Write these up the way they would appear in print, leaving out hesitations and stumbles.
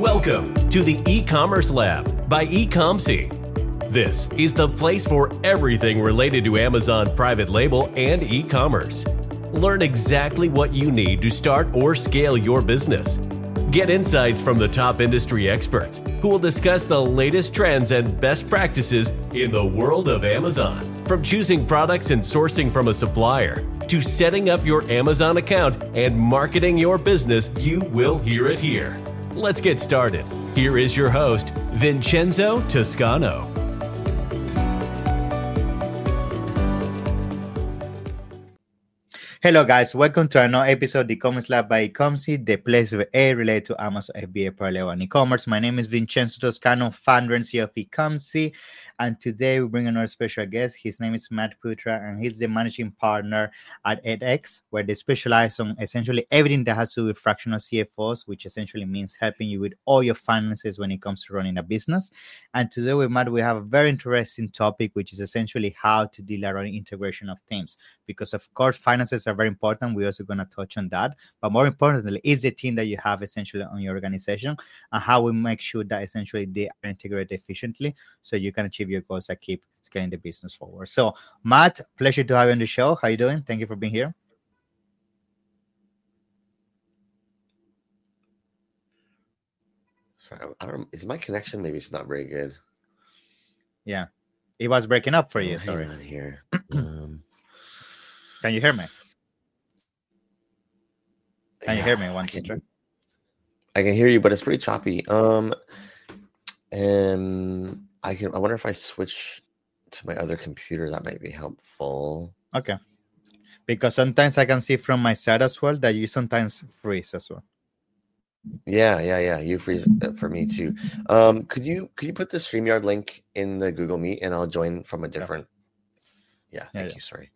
Welcome to the E-Commerce Lab by Ecomcy. This is the place for everything related to Amazon private label and e-commerce. Learn exactly what you need to start or scale your business. Get insights from the top industry experts who will discuss the latest trends and best practices in the world of Amazon. From choosing products and sourcing from a supplier to setting up your Amazon account and marketing your business, you will hear it here. Let's get started. Here is your host, Vincenzo Toscano. Hello guys, welcome to another episode of the E-Commerce Lab by Ecomcy, the place with A related to Amazon FBA parallel and e-commerce. My name is Vincenzo Toscano, founder and CEO of Ecomcy, and today we bring another special guest. His name is Matt Putra, and he's the managing partner at edX, where they specialize on essentially everything that has to do with fractional CFOs, which essentially means helping you with all your finances when it comes to running a business. And today with Matt, we have a very interesting topic, which is essentially how to deal around integration of teams, because of course finances are very important. We're also going to touch on that, but more importantly is the team that you have essentially on your organization and how we make sure that essentially they are integrated efficiently so you can achieve your goals and keep scaling the business forward. So Matt, pleasure to have you on the show. How you doing? Thank you for being here. Sorry, I don't. Is my connection maybe it's not very good? Yeah, it was breaking up for you. Sorry. Hang on here. Can you hear me? Can you hear me? I can hear you, but it's pretty choppy. And I wonder if I switch to my other computer, that might be helpful. Okay. Because sometimes I can see from my side as well that you sometimes freeze as well. Yeah. You freeze for me too. Could you put the StreamYard link in the Google Meet and I'll join from a different. Yeah. Thank you. Sorry.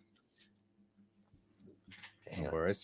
No worries.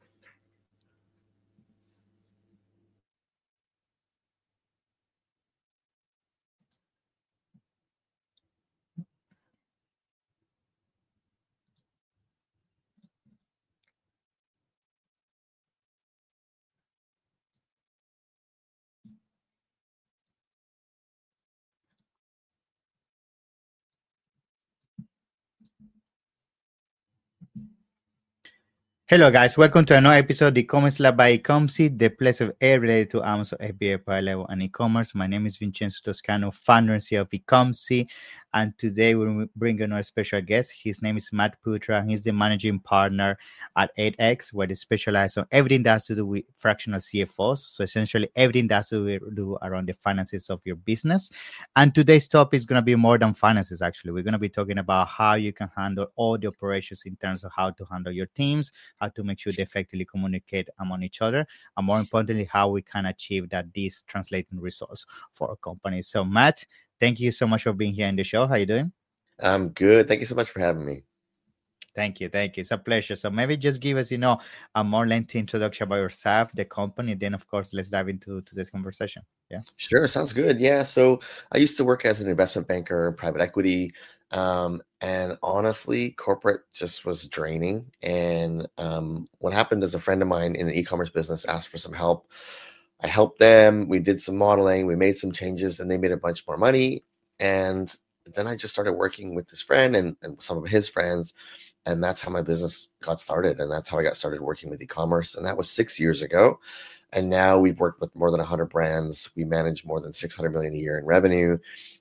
Hello guys, welcome to another episode of the E-Commerce Lab by Ecomcy, the place of A related to Amazon FBA parallel and e-commerce. My name is Vincenzo Toscano, founder and CEO of Ecomcy, and today we bring another special guest. His name is Matt Putra. He's the managing partner at edX, where they specialize on everything that has to do with fractional CFOs. So essentially everything that has to do around the finances of your business. And today's topic is going to be more than finances, actually. We're going to be talking about how you can handle all the operations in terms of how to handle your teams, how to make sure they effectively communicate among each other, and more importantly, how we can achieve that these translating results for our company. So Matt, thank you so much for being here in the show. How are you doing? I'm good. Thank you so much for having me. Thank you. It's a pleasure. So maybe just give us, a more lengthy introduction about yourself, the company, then of course, let's dive into this conversation. Yeah. Sure. Sounds good. Yeah. So I used to work as an investment banker, private equity. And honestly, corporate just was draining. And what happened is a friend of mine in an e-commerce business asked for some help. I helped them. We did some modeling. We made some changes and they made a bunch more money. And then I just started working with this friend and some of his friends. And that's how my business got started. And that's how I got started working with e-commerce. And that was 6 years ago. And now we've worked with more than 100 brands. We manage more than 600 million a year in revenue.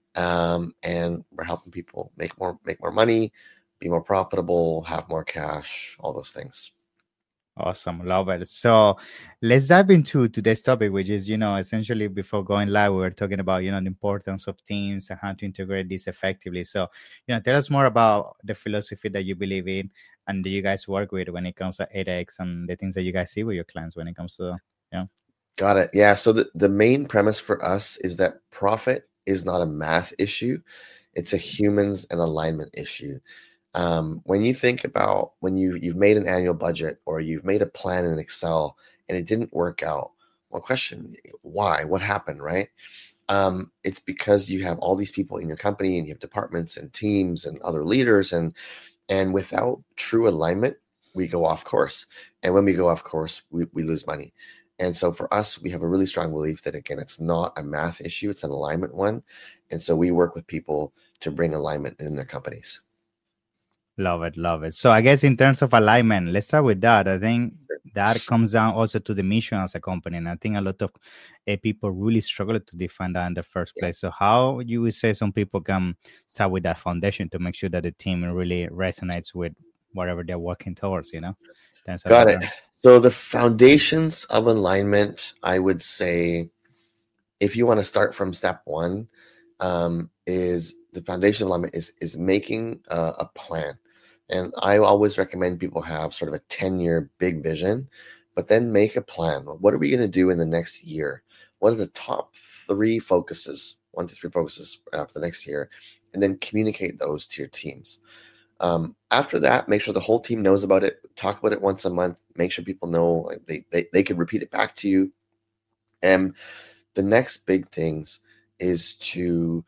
And we're helping people make more money, be more profitable, have more cash, all those things. Awesome. Love it. So let's dive into today's topic, which is, essentially before going live, we were talking about, the importance of teams and how to integrate this effectively. So, tell us more about the philosophy that you believe in and that you guys work with when it comes to edX and the things that you guys see with your clients when it comes to, Got it. Yeah. So the main premise for us is that profit is not a math issue. It's a humans and alignment issue. When you think about when you've made an annual budget or you've made a plan in Excel and it didn't work out, well, question, why? What happened, right? It's because you have all these people in your company and you have departments and teams and other leaders and without true alignment, we go off course. And when we go off course, we lose money. And so for us, we have a really strong belief that, again, it's not a math issue, it's an alignment one. And so we work with people to bring alignment in their companies. Love it, love it. So I guess in terms of alignment, let's start with that. I think that comes down also to the mission as a company, and I think a lot of people really struggle to define that in the first place. So how you would say some people can start with that foundation to make sure that the team really resonates with whatever they're working towards, you know? Got it. So the foundations of alignment, I would say, if you want to start from step one, is the foundation of alignment is making a plan. And I always recommend people have sort of a 10-year big vision, but then make a plan. What are we going to do in the next year? What are the top 3 focuses, 1 to 3 focuses for the next year? And then communicate those to your teams. After that, make sure the whole team knows about it. Talk about it once a month. Make sure people know, like they can repeat it back to you. And the next big things is to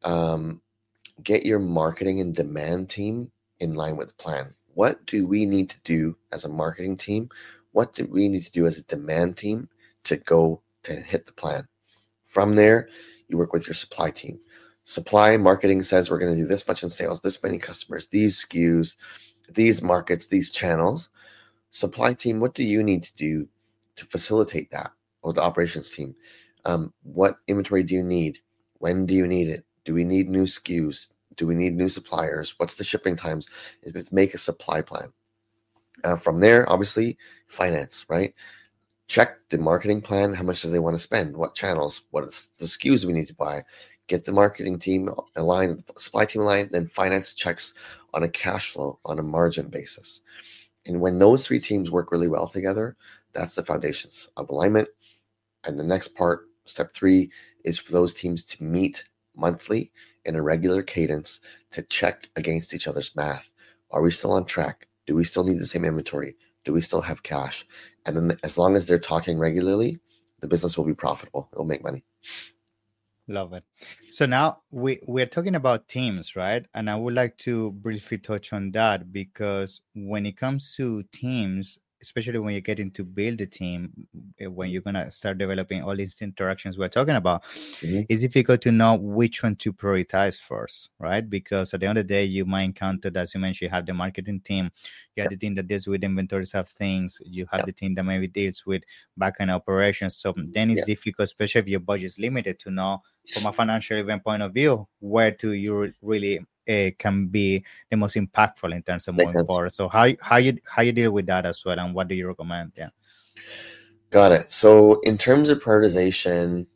get your marketing and demand team in line with the plan. What do we need to do as a marketing team? What do we need to do as a demand team to go to hit the plan? From there, you work with your supply team. Supply marketing says we're going to do this much in sales, this many customers, these SKUs, these markets, these channels. Supply team, what do you need to do to facilitate that? Or the operations team, what inventory do you need? When do you need it? Do we need new SKUs? Do we need new suppliers? What's the shipping times? Make a supply plan. From there, obviously, finance, right? Check the marketing plan. How much do they want to spend? What channels? What is the SKUs we need to buy? Get the marketing team aligned, the supply team aligned, then finance checks on a cash flow, on a margin basis. And when those 3 teams work really well together, that's the foundations of alignment. And the next part, step 3, is for those teams to meet monthly in a regular cadence to check against each other's math. Are we still on track? Do we still need the same inventory? Do we still have cash? And then as long as they're talking regularly, the business will be profitable. It'll make money. Love it. So now we're talking about teams, right? And I would like to briefly touch on that, because when it comes to teams, especially when you get into build a team, when you're going to start developing all these interactions we're talking about, it's difficult to know which one to prioritize first, right? Because at the end of the day, you might encounter, as you mentioned, you have the marketing team, you have the team that deals with inventories of things, you have the team that maybe deals with back-end operations. So then it's difficult, especially if your budget is limited, to know from a financial event point of view where to you really can be the most impactful in terms of moving forward. So how you deal with that as well, and what do you recommend? Yeah, got it. So in terms of prioritization,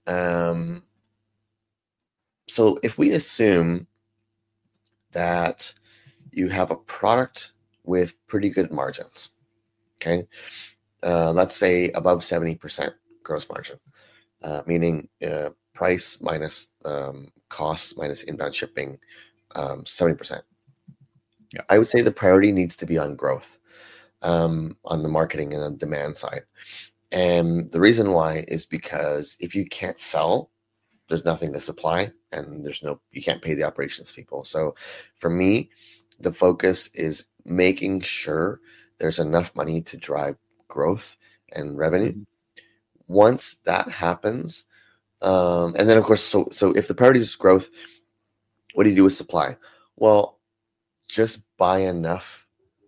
so if we assume that you have a product with pretty good margins, okay, let's say above 70% gross margin, meaning price minus costs minus inbound shipping, 70%. Yeah. I would say the priority needs to be on growth, on the marketing and on demand side. And the reason why is because if you can't sell, there's nothing to supply, and you can't pay the operations people. So for me, the focus is making sure there's enough money to drive growth and revenue. Once that happens, and then of course, so if the priority is growth, what do you do with supply? Well, just buy enough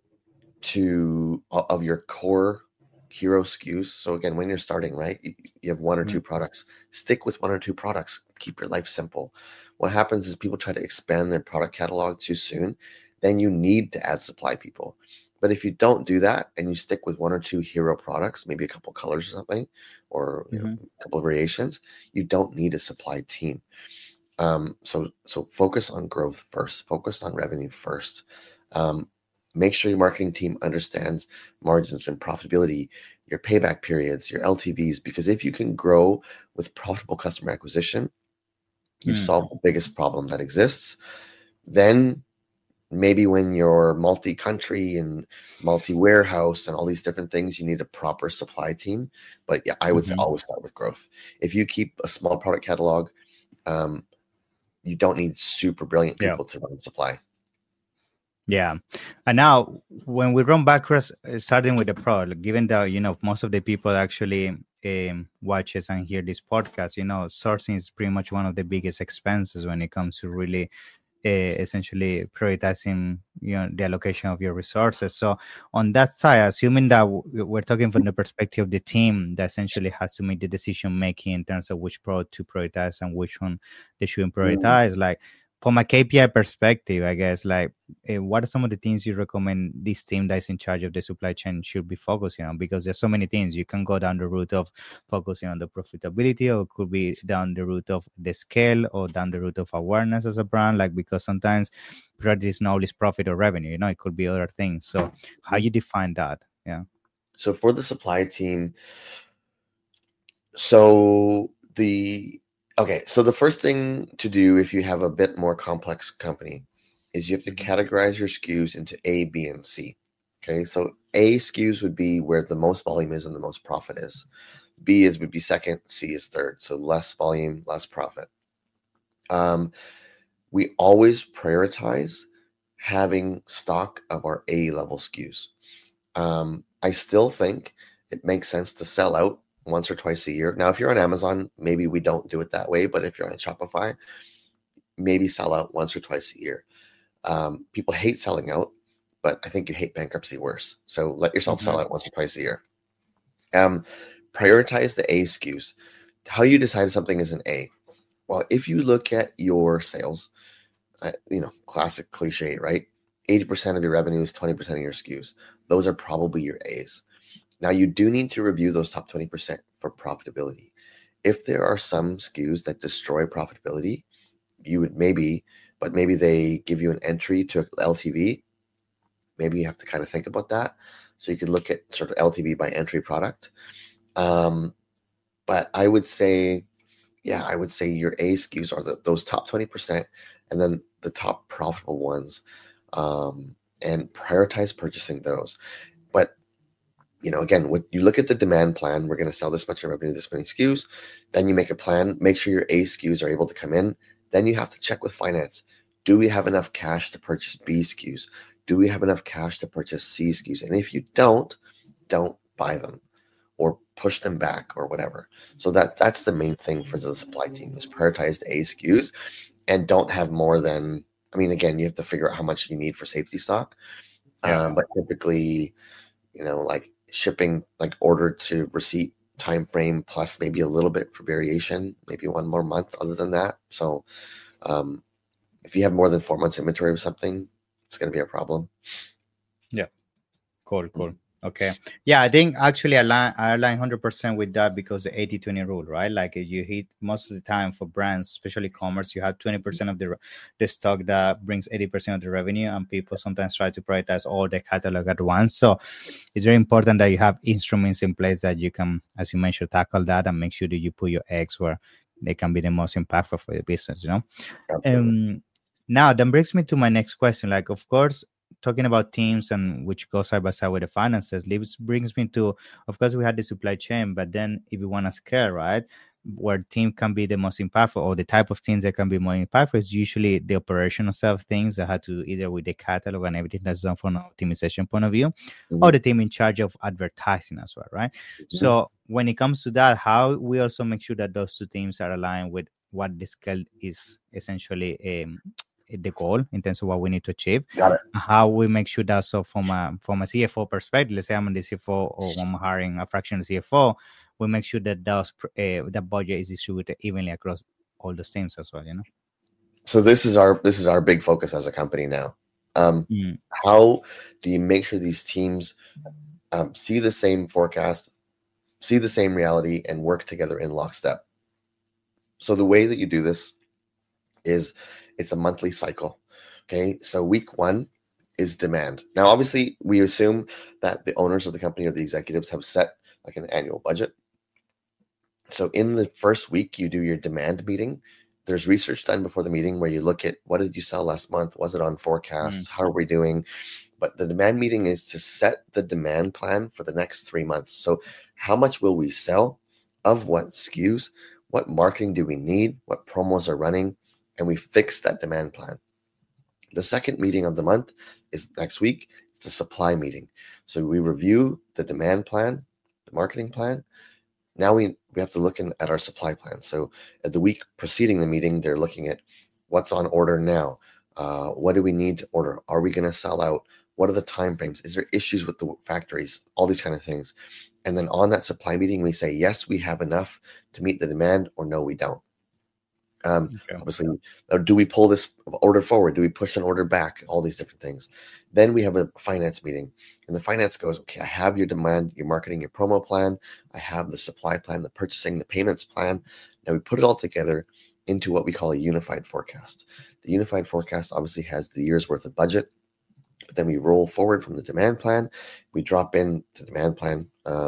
of your core hero SKUs. So again, when you're starting, right, you have 1 or 2 products. Stick with 1 or 2 products. Keep your life simple. What happens is people try to expand their product catalog too soon. Then you need to add supply people. But if you don't do that and you stick with 1 or 2 hero products, maybe a couple colors or something, or a couple of variations, you don't need a supply team. So focus on growth first. Focus on revenue first. Make sure your marketing team understands margins and profitability, your payback periods, your LTVs, because if you can grow with profitable customer acquisition, you've solved the biggest problem that exists. Then maybe when you're multi-country and multi-warehouse and all these different things, you need a proper supply team. But yeah, I would say always start with growth. If you keep a small product catalog, you don't need super brilliant people to run supply. Yeah. And now when we run backwards, starting with the product, given that, most of the people actually watches and hear this podcast, sourcing is pretty much one of the biggest expenses when it comes to really essentially prioritizing, the allocation of your resources. So on that side, assuming that we're talking from the perspective of the team that essentially has to make the decision making in terms of which product to prioritize and which one they shouldn't prioritize, like from a KPI perspective, I guess, like what are some of the things you recommend this team that is in charge of the supply chain should be focusing on? Because there's so many things. You can go down the route of focusing on the profitability, or it could be down the route of the scale, or down the route of awareness as a brand, like, because sometimes priority is not always profit or revenue, it could be other things. So how you define that? Yeah. So for the supply team, so the first thing to do if you have a bit more complex company is you have to categorize your SKUs into A, B, and C. Okay, so A SKUs would be where the most volume is and the most profit is. B would be second, C is third. So less volume, less profit. We always prioritize having stock of our A level SKUs. I still think it makes sense to sell out once or twice a year. Now, if you're on Amazon, maybe we don't do it that way. But if you're on Shopify, maybe sell out once or twice a year. People hate selling out, but I think you hate bankruptcy worse. So let yourself sell out once or twice a year. Prioritize the A SKUs. How you decide something is an A. Well, if you look at your sales, classic cliche, right? 80% of your revenue is 20% of your SKUs. Those are probably your A's. Now, you do need to review those top 20% for profitability. If there are some SKUs that destroy profitability, you would maybe they give you an entry to LTV. Maybe you have to kind of think about that. So you could look at sort of LTV by entry product. But I would say your A SKUs are those top 20%, and then the top profitable ones, and prioritize purchasing those. But again, you look at the demand plan, we're going to sell this much in revenue, this many SKUs. Then you make a plan, make sure your A SKUs are able to come in. Then you have to check with finance. Do we have enough cash to purchase B SKUs? Do we have enough cash to purchase C SKUs? And if you don't buy them or push them back or whatever. So that's the main thing for the supply team, is prioritize the A SKUs and don't have more than, again, you have to figure out how much you need for safety stock. But typically, like shipping, like order to receipt time frame plus maybe a little bit for variation, maybe one more month other than that. So if you have more than 4 months inventory of something, it's going to be a problem. Yeah. Cool. Okay. Yeah, I think actually I align 100% with that, because the 80-20 rule, right? Like you hit most of the time for brands, especially commerce, you have 20% of the stock that brings 80% of the revenue, and people sometimes try to prioritize all the catalog at once. So it's very important that you have instruments in place that you can, as you mentioned, tackle that and make sure that you put your eggs where they can be the most impactful for your business, Now, that brings me to my next question. Like, of course, talking about teams and which go side by side with the finances, brings me to, of course, we had the supply chain, but then if you want to scale, right, where team can be the most impactful, or the type of teams that can be more impactful, is usually the operational side of things that have to either with the catalog and everything that's done from an optimization point of view, or the team in charge of advertising as well, right? So when it comes to that, how we also make sure that those two teams are aligned with what the scale is essentially the goal in terms of what we need to achieve. How we make sure that, so from a CFO perspective, let's say I'm the CFO or I'm hiring a fractional CFO, we make sure that the budget is distributed evenly across all the teams as well. So this is our big focus as a company now. How do you make sure these teams see the same forecast, see the same reality, and work together in lockstep? So the way that you do this is it's a monthly cycle. Okay, so week 1 is demand. Now, obviously, we assume that the owners of the company or the executives have set like an annual budget. So in the first week, you do your demand meeting. There's research done before the meeting where you look at, what did you sell last month? Was it on forecast? How are we doing? But the demand meeting is to set the demand plan for the next 3 months. So how much will we sell, of what SKUs, what marketing do we need, what promos are running, and we fix that demand plan. The second meeting of the month is next week. It's the supply meeting. So we review the demand plan, the marketing plan. Now we have to look at our supply plan. So at the week preceding the meeting, they're looking at what's on order now. What do we need to order? Are we going to sell out? What are the time frames? Is there issues with the factories? All these kind of things. And then on that supply meeting, we say, yes, we have enough to meet the demand, or no, we don't. Obviously, do we pull this order forward? Do we push an order back? All these different things. Then we have a finance meeting, and the finance goes, okay, I have your demand, your marketing, your promo plan. I have the supply plan, the purchasing, the payments plan. Now we put it all together into what we call a unified forecast. The unified forecast obviously has the year's worth of budget, but then we roll forward from the demand plan. We drop in the demand plan.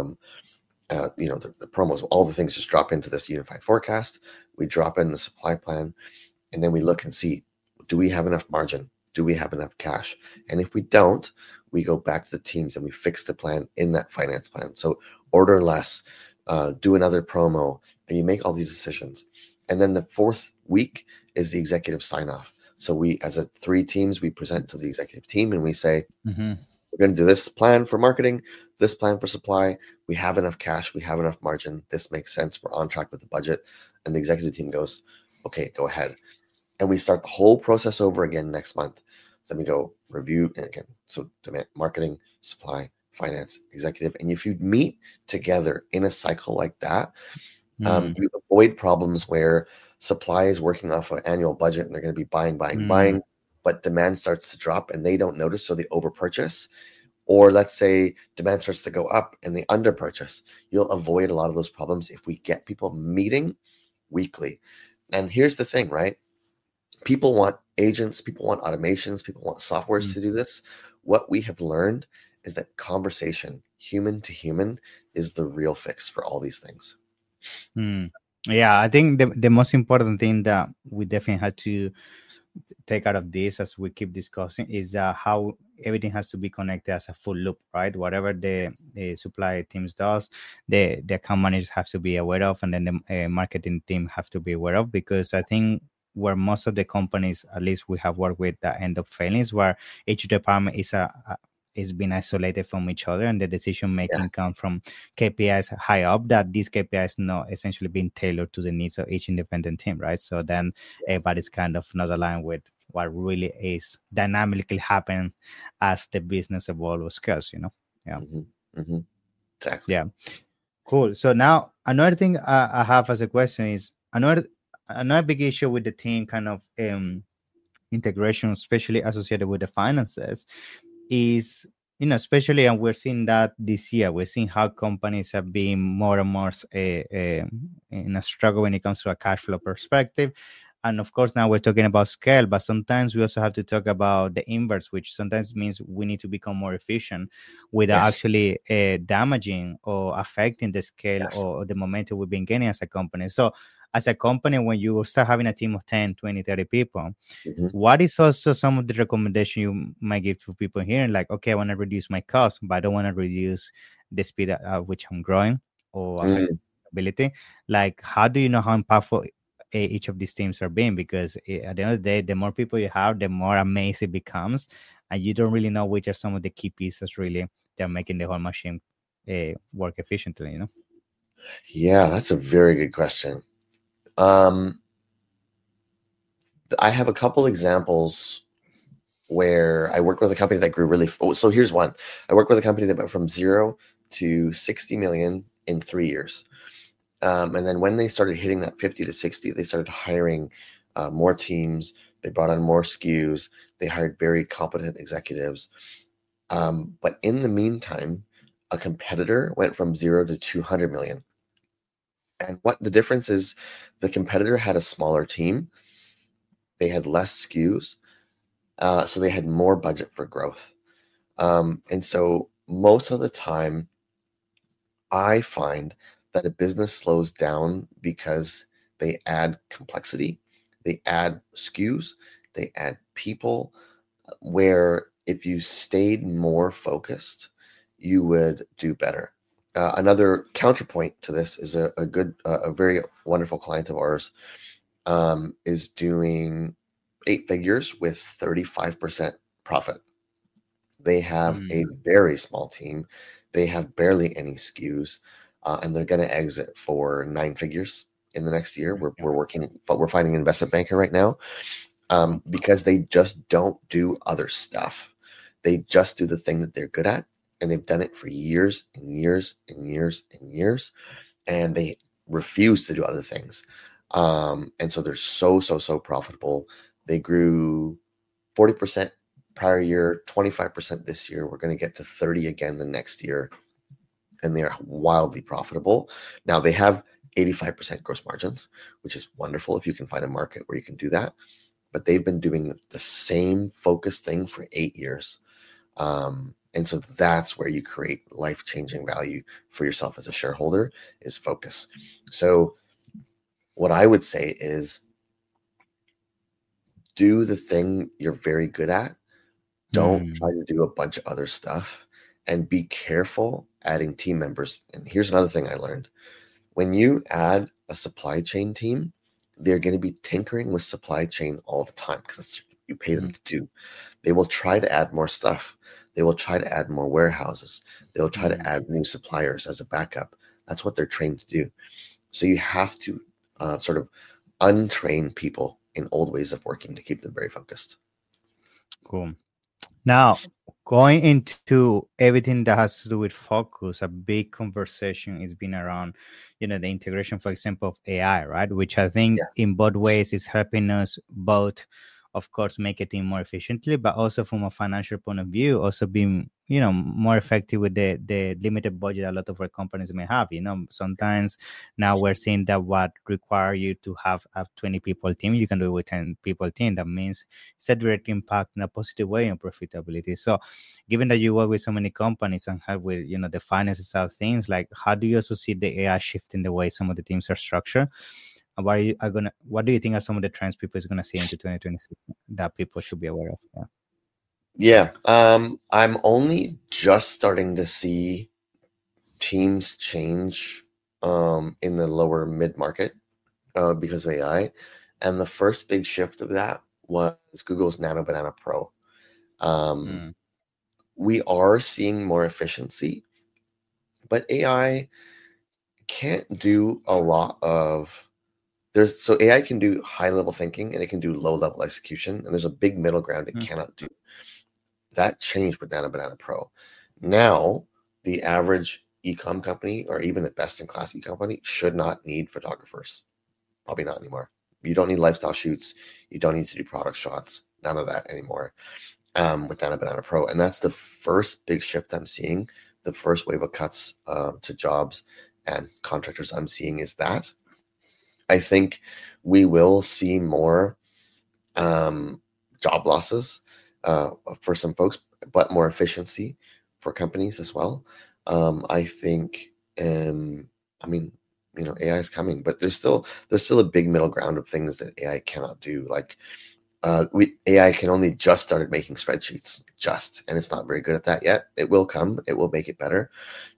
The promos, all the things just drop into this unified forecast. We drop in the supply plan, and then we look and see, do we have enough margin? Do we have enough cash? And if we don't, we go back to the teams and we fix the plan in that finance plan. So order less, do another promo, and you make all these decisions. And then the fourth week is the executive sign off. So we, as a 3 teams, we present to the executive team and we say, we're going to do this plan for marketing, this plan for supply. We have enough cash. We have enough margin. This makes sense. We're on track with the budget. And the executive team goes, okay, go ahead. And we start the whole process over again next month. So then we go review, and again, so demand, marketing, supply, finance, executive. And if you meet together in a cycle like that, you avoid problems where supply is working off an annual budget and they're going to be buying, but demand starts to drop and they don't notice, so they overpurchase. Or let's say demand starts to go up and they underpurchase. You'll avoid a lot of those problems if we get people meeting weekly. And here's the thing, right? People want agents, people want automations, people want softwares to do this. What we have learned is that conversation, human to human, is the real fix for all these things. Yeah, I think the most important thing that we definitely had to take out of this as we keep discussing is how everything has to be connected as a full loop, right? Whatever the supply teams does, the account managers have to be aware of, and then the marketing team have to be aware of, because I think where most of the companies, at least we have worked with, that end up failing is where each department is being isolated from each other, and the decision making comes from KPIs high up, that these KPIs not essentially being tailored to the needs of each independent team, right? So then everybody's kind of not aligned with what really is dynamically happening as the business evolves or scales, Exactly. Yeah, cool. So now another thing I have as a question is another big issue with the team kind of integration, especially associated with the finances, is, especially, and we're seeing that this year, we're seeing how companies have been more and more in a struggle when it comes to a cash flow perspective. And of course, now we're talking about scale, but sometimes we also have to talk about the inverse, which sometimes means we need to become more efficient without actually damaging or affecting the scale or the momentum we've been gaining as a company. So as a company, when you start having a team of 10, 20, 30 people, what is also some of the recommendation you might give to people here? Like, okay, I want to reduce my cost, but I don't want to reduce the speed at which I'm growing or affectability. Like, how do you know how impactful each of these teams are being? Because at the end of the day, the more people you have, the more amazing it becomes. And you don't really know which are some of the key pieces really that are making the whole machine work efficiently, Yeah, that's a very good question. I have a couple examples where I worked with a company that grew really. So here's one. I worked with a company that went from 0 to 60 million in 3 years. And then when they started hitting that 50 to 60, they started hiring more teams. They brought on more SKUs. They hired very competent executives. But in the meantime, a competitor went from 0 to 200 million. And what the difference is, the competitor had a smaller team. They had less SKUs. So they had more budget for growth. And so most of the time, I find that a business slows down because they add complexity, they add SKUs, they add people, where if you stayed more focused, you would do better. Another counterpoint to this is a very wonderful client of ours is doing 8 figures with 35% profit. They have a very small team. They have barely any SKUs, and they're going to exit for 9 figures in the next year. We're working, but we're finding an investment banker right now because they just don't do other stuff. They just do the thing that they're good at, and they've done it for years and years and years and years, and they refuse to do other things. And so they're so profitable. They grew 40% prior year, 25% this year. We're going to get to 30 again the next year, and they are wildly profitable. Now they have 85% gross margins, which is wonderful if you can find a market where you can do that. But they've been doing the same focused thing for 8 years. And so that's where you create life-changing value for yourself as a shareholder, is focus. So what I would say is do the thing you're very good at. Don't try to do a bunch of other stuff, and be careful adding team members. And here's another thing I learned. When you add a supply chain team, they're going to be tinkering with supply chain all the time because that's what you pay them to do. They will try to add more stuff. They will try to add more warehouses. They'll try to add new suppliers as a backup. That's what they're trained to do. So you have to sort of untrain people in old ways of working to keep them very focused. Cool. Now, going into everything that has to do with focus, a big conversation has been around, the integration, for example, of AI, right? Which I think in both ways is helping us both, of course, make a team more efficiently, but also from a financial point of view, also being, more effective with the limited budget a lot of our companies may have. Sometimes now we're seeing that what require you to have a 20 people team, you can do it with 10 people team. That means it's a direct impact in a positive way on profitability. So given that you work with so many companies and have with, the finances of things, like how do you also see the AI shift in the way some of the teams are structured? What do you think are some of the trends people is going to see into 2026 that people should be aware of? Yeah. I'm only just starting to see teams change in the lower mid-market because of AI. And the first big shift of that was Google's Nano Banana Pro. We are seeing more efficiency, but AI can't do a lot of... So AI can do high-level thinking and it can do low-level execution, and there's a big middle ground it cannot do. That changed with Nano Banana Pro. Now, the average e-com company or even a best-in-class e-com company should not need photographers. Probably not anymore. You don't need lifestyle shoots. You don't need to do product shots. None of that anymore with Nano Banana Pro. And that's the first big shift I'm seeing. The first wave of cuts to jobs and contractors I'm seeing is that. I think we will see more job losses for some folks, but more efficiency for companies as well. I think, AI is coming, but there's still a big middle ground of things that AI cannot do. Like AI can only just started making spreadsheets, and it's not very good at that yet. It will come. It will make it better.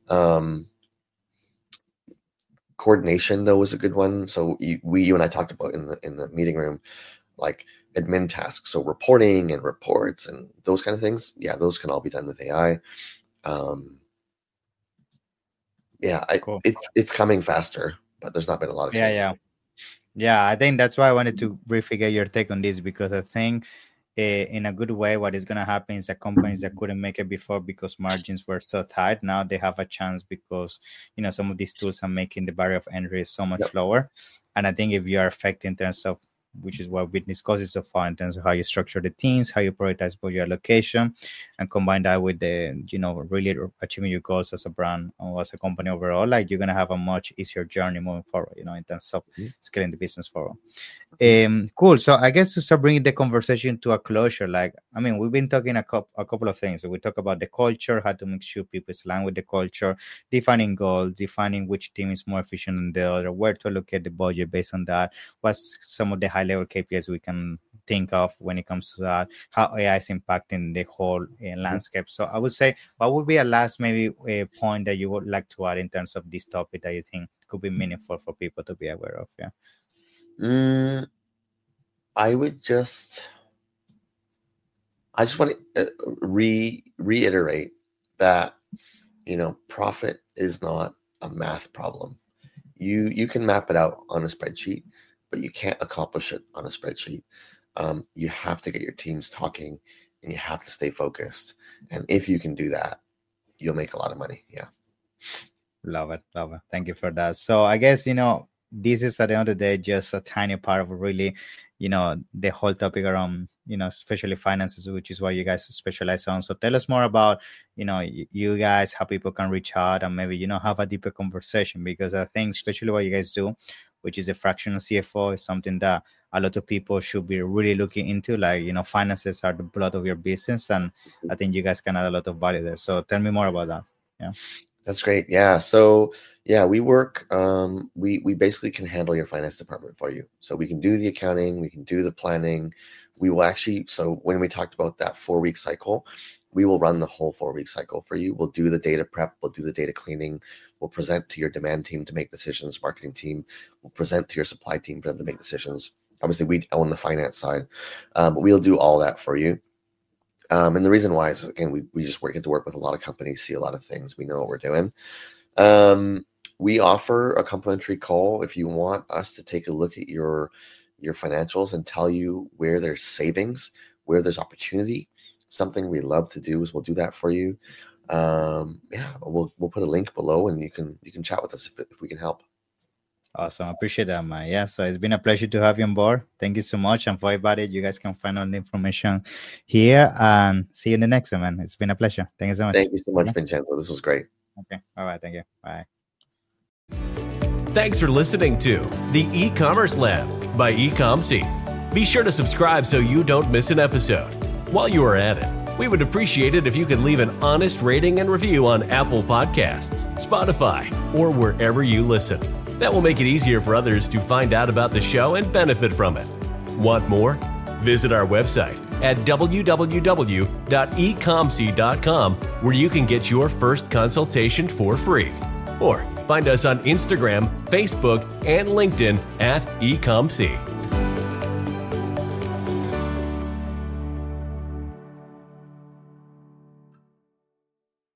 Coordination, though, was a good one. So you and I talked about in the meeting room, like admin tasks, so reporting and reports and those kind of things. Yeah, those can all be done with AI. Cool. It's coming faster, but there's not been a lot of change. Yeah. I think that's why I wanted to briefly get your take on this, because I think in a good way, what is going to happen is that companies that couldn't make it before because margins were so tight, now they have a chance because, some of these tools are making the barrier of entry so much lower. And I think if you are affected in terms of, which is what we discussed so far, in terms of how you structure the teams, how you prioritize for your allocation, and combine that with the, really achieving your goals as a brand or as a company overall, like you're going to have a much easier journey moving forward, in terms of scaling the business forward. Cool. So I guess to start bringing the conversation to a closure, we've been talking a couple of things. So we talk about the culture, how to make sure people align with the culture, defining goals, defining which team is more efficient than the other, where to allocate the budget based on that, what's some of the high-level KPIs we can think of when it comes to that, how AI is impacting the whole landscape. So I would say, what would be a last maybe a point that you would like to add in terms of this topic that you think could be meaningful for people to be aware of? I just want to reiterate that, profit is not a math problem. You can map it out on a spreadsheet, but you can't accomplish it on a spreadsheet. You have to get your teams talking, and you have to stay focused. And if you can do that, you'll make a lot of money. Yeah. Love it. Thank you for that. So I guess, this is at the end of the day just a tiny part of really, the whole topic around, especially finances, which is what you guys specialize on. So tell us more about, you guys, how people can reach out and maybe, have a deeper conversation, because I think especially what you guys do, which is a fractional CFO, is something that a lot of people should be really looking into. Like, finances are the blood of your business. And I think you guys can add a lot of value there. So tell me more about that. Yeah. That's great. Yeah. So we work, we basically can handle your finance department for you. So we can do the accounting, we can do the planning. We will actually, so when we talked about that 4-week cycle, we will run the whole 4-week cycle for you. We'll do the data prep, we'll do the data cleaning, we'll present to your demand team to make decisions, marketing team, we'll present to your supply team for them to make decisions. Obviously we own the finance side, but we'll do all that for you. And the reason why is, again, we just get to work with a lot of companies, see a lot of things. We know what we're doing. We offer a complimentary call if you want us to take a look at your financials and tell you where there's savings, where there's opportunity. Something we love to do is we'll do that for you. We'll put a link below, and you can chat with us if we can help. Awesome. I appreciate that, man. Yeah, so it's been a pleasure to have you on board. Thank you so much. And for everybody, you guys can find all the information here, and see you in the next one, man. It's been a pleasure. Thank you so much. Thank you so much, Vincenzo. This was great. Okay. All right. Thank you. Bye. Thanks for listening to the E-Commerce Lab by Ecomcy. Be sure to subscribe so you don't miss an episode. While you are at it, we would appreciate it if you could leave an honest rating and review on Apple Podcasts, Spotify, or wherever you listen. That will make it easier for others to find out about the show and benefit from it. Want more? Visit our website at www.ecomcy.com, where you can get your first consultation for free. Or find us on Instagram, Facebook, and LinkedIn at Ecomcy.